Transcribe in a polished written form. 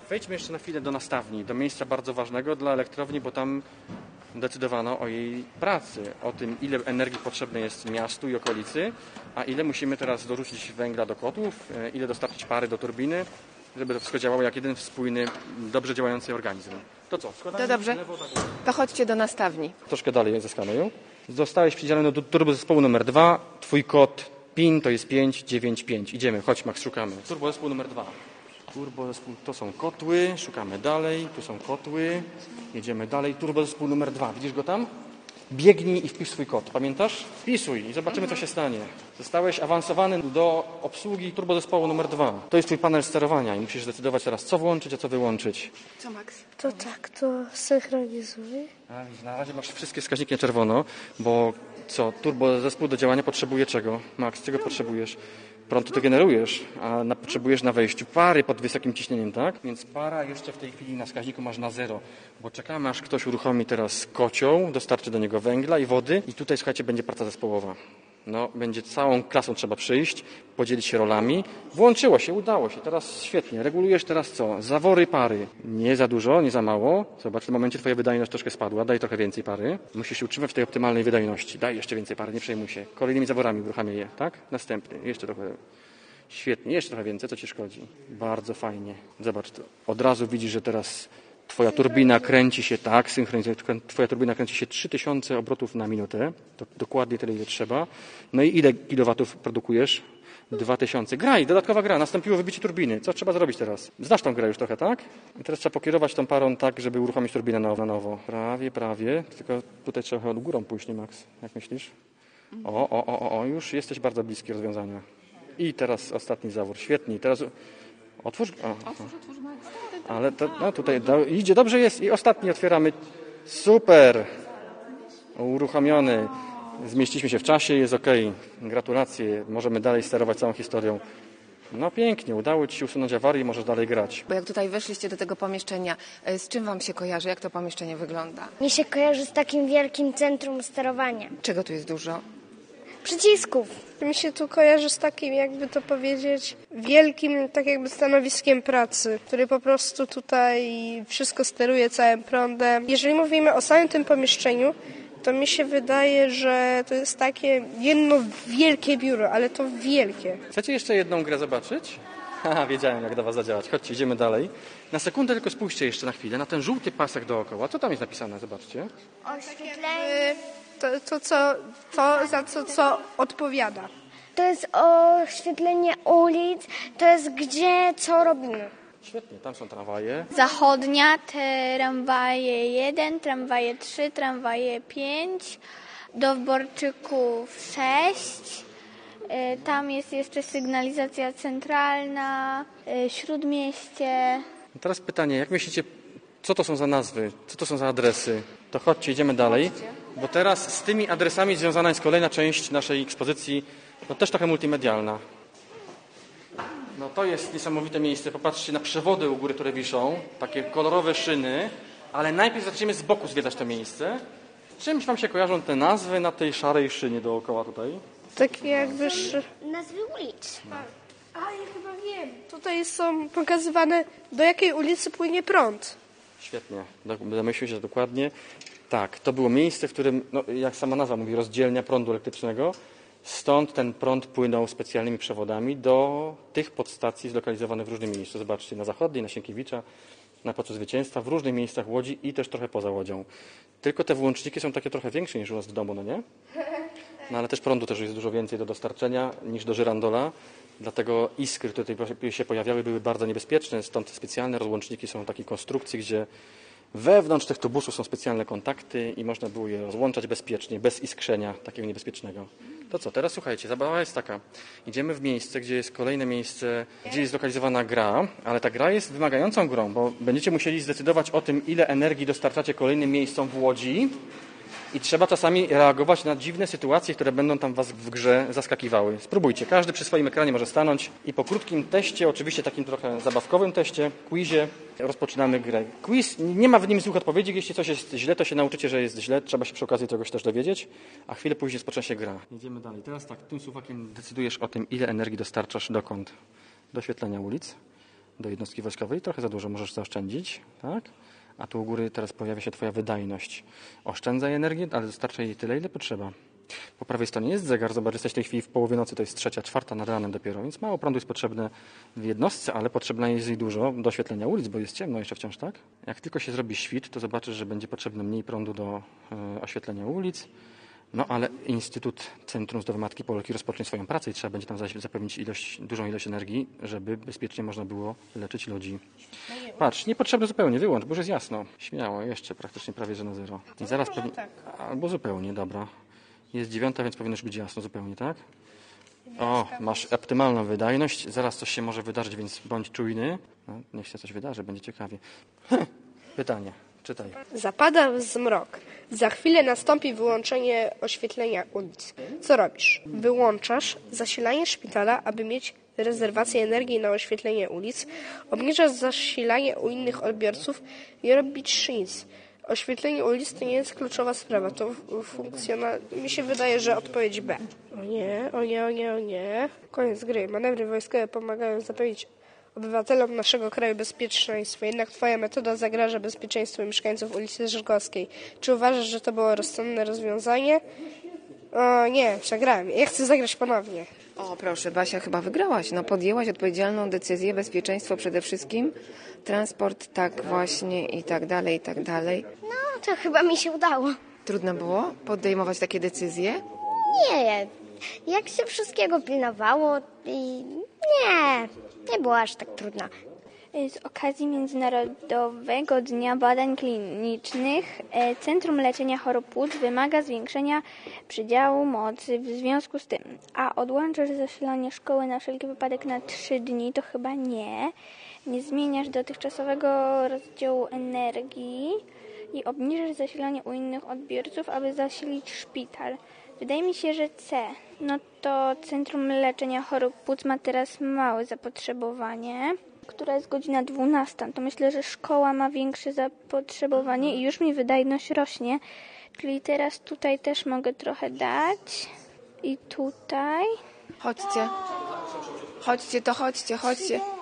Wejdźmy jeszcze na chwilę do nastawni, do miejsca bardzo ważnego dla elektrowni, bo tam decydowano o jej pracy, o tym, ile energii potrzebne jest miastu i okolicy, a ile musimy teraz dorzucić węgla do kotłów, ile dostarczyć pary do turbiny, żeby to wszystko działało jak jeden spójny, dobrze działający organizm. To co? To dobrze. To chodźcie do nastawni. Troszkę dalej ze skanują. Zostałeś przydzielony do turbozespołu numer 2. Twój kod PIN to jest 595. Idziemy, chodź Max, szukamy. Turbozespół numer 2. Turbozespół, to są kotły, szukamy dalej, tu są kotły. Jedziemy dalej. Turbozespół numer 2. Widzisz go tam? Biegnij i wpisz swój kod. Pamiętasz? Wpisuj i zobaczymy, co się stanie. Zostałeś awansowany do obsługi turbozespołu numer 2. To jest twój panel sterowania i musisz zdecydować teraz, co włączyć, a co wyłączyć. Co, Max? To tak, to synchronizuj. Na razie masz wszystkie wskaźniki na czerwono, bo co? Turbozespół do działania potrzebuje czego? Max, czego potrzebujesz? Prąd ty generujesz, a potrzebujesz na wejściu pary pod wysokim ciśnieniem, tak? Więc para jeszcze w tej chwili na wskaźniku masz na 0, bo czekamy, aż ktoś uruchomi teraz kocioł, dostarczy do niego węgla i wody i tutaj, słuchajcie, będzie praca zespołowa. No, będzie całą klasą trzeba przyjść, podzielić się rolami. Włączyło się, udało się, teraz świetnie. Regulujesz teraz co? Zawory pary. Nie za dużo, nie za mało. Zobacz, w tym momencie twoja wydajność troszkę spadła, daj trochę więcej pary. Musisz się utrzymać w tej optymalnej wydajności. Daj jeszcze więcej pary, nie przejmuj się. Kolejnymi zaworami uruchamiaj je, tak? Następny, jeszcze trochę. Świetnie, jeszcze trochę więcej, co ci szkodzi? Bardzo fajnie. Zobacz, od razu widzisz, że teraz twoja turbina kręci się tak, synchronizuje, twoja turbina kręci się 3000 obrotów na minutę, to dokładnie tyle, ile trzeba. No i ile kilowatów produkujesz? 2000. Graj, dodatkowa gra, nastąpiło wybicie turbiny. Co trzeba zrobić teraz? Znasz tą grę już trochę, tak? I teraz trzeba pokierować tą parą tak, żeby uruchomić turbinę na nowo. Prawie. Tylko tutaj trzeba od górą pójść, nie Max? Jak myślisz? Już jesteś bardzo bliski rozwiązania. I teraz ostatni zawór. Świetnie. Teraz otwórz. Otwórz, Max. Ale to, no tutaj idzie, dobrze jest. I ostatni otwieramy. Super. Uruchomiony. Zmieściliśmy się w czasie, jest ok. Gratulacje. Możemy dalej sterować całą historią. No pięknie, udało ci się usunąć awarię i możesz dalej grać. Bo jak tutaj weszliście do tego pomieszczenia, z czym wam się kojarzy? Jak to pomieszczenie wygląda? Mi się kojarzy z takim wielkim centrum sterowania. Czego tu jest dużo? Przycisków. Mi się tu kojarzy z takim, jakby to powiedzieć, wielkim tak jakby stanowiskiem pracy, który po prostu tutaj wszystko steruje całym prądem. Jeżeli mówimy o samym tym pomieszczeniu, to mi się wydaje, że to jest takie jedno wielkie biuro, ale to wielkie. Chcecie jeszcze jedną grę zobaczyć? Haha, wiedziałem, jak do was zadziałać. Chodźcie, idziemy dalej. Na sekundę tylko spójrzcie jeszcze na chwilę na ten żółty pasek dookoła. Co tam jest napisane? Zobaczcie. Oświetlenie. Co odpowiada. To jest oświetlenie ulic, to jest gdzie, co robimy. Świetnie, tam są tramwaje. Zachodnia, tramwaje 1, tramwaje 3, tramwaje 5, do Wborczyków 6. Tam jest jeszcze sygnalizacja centralna, Śródmieście. Teraz pytanie, jak myślicie, co to są za nazwy, co to są za adresy? To chodźcie, idziemy dalej, bo teraz z tymi adresami związana jest kolejna część naszej ekspozycji, no też trochę multimedialna. No to jest niesamowite miejsce, popatrzcie na przewody u góry, które wiszą, takie kolorowe szyny, ale najpierw zaczniemy z boku zwiedzać to miejsce. Czymś wam się kojarzą te nazwy na tej szarej szynie dookoła tutaj? Takie jakby... Nazwy ulic. A, ja chyba wiem. Tutaj są pokazywane, do jakiej ulicy płynie prąd. Świetnie, domyślił się dokładnie. Tak, to było miejsce, w którym, no, jak sama nazwa mówi, rozdzielnia prądu elektrycznego. Stąd ten prąd płynął specjalnymi przewodami do tych podstacji zlokalizowanych w różnym miejscu. Zobaczcie, na Zachodniej, na Sienkiewicza, na Placu Zwycięstwa, w różnych miejscach Łodzi i też trochę poza Łodzią. Tylko te włączniki są takie trochę większe niż u nas w domu, no nie? No ale też prądu też jest dużo więcej do dostarczenia niż do żyrandola. Dlatego iskry, które tutaj się pojawiały, były bardzo niebezpieczne. Stąd specjalne rozłączniki są takiej konstrukcji, gdzie wewnątrz tych tubusów są specjalne kontakty i można było je rozłączać bezpiecznie, bez iskrzenia takiego niebezpiecznego. To co, teraz słuchajcie, zabawa jest taka. Idziemy w miejsce, gdzie jest kolejne miejsce, gdzie jest zlokalizowana gra, ale ta gra jest wymagającą grą, bo będziecie musieli zdecydować o tym, ile energii dostarczacie kolejnym miejscom w Łodzi i trzeba czasami reagować na dziwne sytuacje, które będą tam was w grze zaskakiwały. Spróbujcie, każdy przy swoim ekranie może stanąć i po krótkim teście, oczywiście takim trochę zabawkowym teście, quizie, rozpoczynamy grę. Quiz, nie ma w nim złych odpowiedzi, jeśli coś jest źle, to się nauczycie, że jest źle, trzeba się przy okazji czegoś też dowiedzieć, a chwilę później rozpoczyna się gra. Jedziemy dalej. Teraz tak, tym suwakiem decydujesz o tym, ile energii dostarczasz dokąd? Do oświetlenia ulic. do jednostki wojskowej, trochę za dużo możesz zaoszczędzić, tak? A tu u góry teraz pojawia się twoja wydajność. Oszczędzaj energię, ale dostarcza jej tyle, ile potrzeba. Po prawej stronie jest zegar, zobacz, jesteś w tej chwili w połowie nocy, to jest 3, 4 nad ranem dopiero, więc mało prądu jest potrzebne w jednostce, ale potrzebne jest jej dużo do oświetlenia ulic, bo jest ciemno jeszcze wciąż, tak? Jak tylko się zrobi świt, to zobaczysz, że będzie potrzebne mniej prądu do oświetlenia ulic. No ale Instytut Centrum Zdrowia Matki Polki rozpocznie swoją pracę i trzeba będzie tam zapewnić dużą ilość energii, żeby bezpiecznie można było leczyć ludzi. Patrz, niepotrzebne zupełnie, wyłącz, bo już jest jasno. Śmiało, jeszcze praktycznie prawie że na zero. I zaraz pewnie, albo zupełnie, dobra. Jest 9, więc powinno już być jasno zupełnie, tak? O, masz optymalną wydajność, zaraz coś się może wydarzyć, więc bądź czujny. No, niech się coś wydarzy, będzie ciekawie. Pytanie, czytaj. Zapada zmrok. Za chwilę nastąpi wyłączenie oświetlenia ulic. Co robisz? Wyłączasz zasilanie szpitala, aby mieć rezerwację energii na oświetlenie ulic, obniżasz zasilanie u innych odbiorców i robisz nic. Oświetlenie ulic to nie jest kluczowa sprawa, to mi się wydaje, że odpowiedź B. O nie, o nie, o nie, o nie. Koniec gry. Manewry wojskowe pomagają zapewnić obywatelom naszego kraju bezpieczeństwo. Jednak twoja metoda zagraża bezpieczeństwu mieszkańców ulicy Żyrkowskiej. Czy uważasz, że to było rozsądne rozwiązanie? O nie, przegrałem. Ja chcę zagrać ponownie. O, proszę, Basia, chyba wygrałaś. No, podjęłaś odpowiedzialną decyzję, bezpieczeństwo przede wszystkim, transport tak właśnie i tak dalej, i tak dalej. No, to chyba mi się udało. Trudno było podejmować takie decyzje? Nie, jak się wszystkiego pilnowało i nie było aż tak trudno. Z okazji Międzynarodowego Dnia Badań Klinicznych Centrum Leczenia Chorób Płuc wymaga zwiększenia przydziału mocy w związku z tym. A odłączasz zasilanie szkoły na wszelki wypadek na 3 dni? To chyba nie. Nie zmieniasz dotychczasowego rozdziału energii i obniżasz zasilanie u innych odbiorców, aby zasilić szpital. Wydaje mi się, że C. No to Centrum Leczenia Chorób Płuc ma teraz małe zapotrzebowanie, która jest godzina 12. To myślę, że szkoła ma większe zapotrzebowanie i już mi wydajność rośnie. Czyli teraz tutaj też mogę trochę dać. I tutaj. Chodźcie. Chodźcie.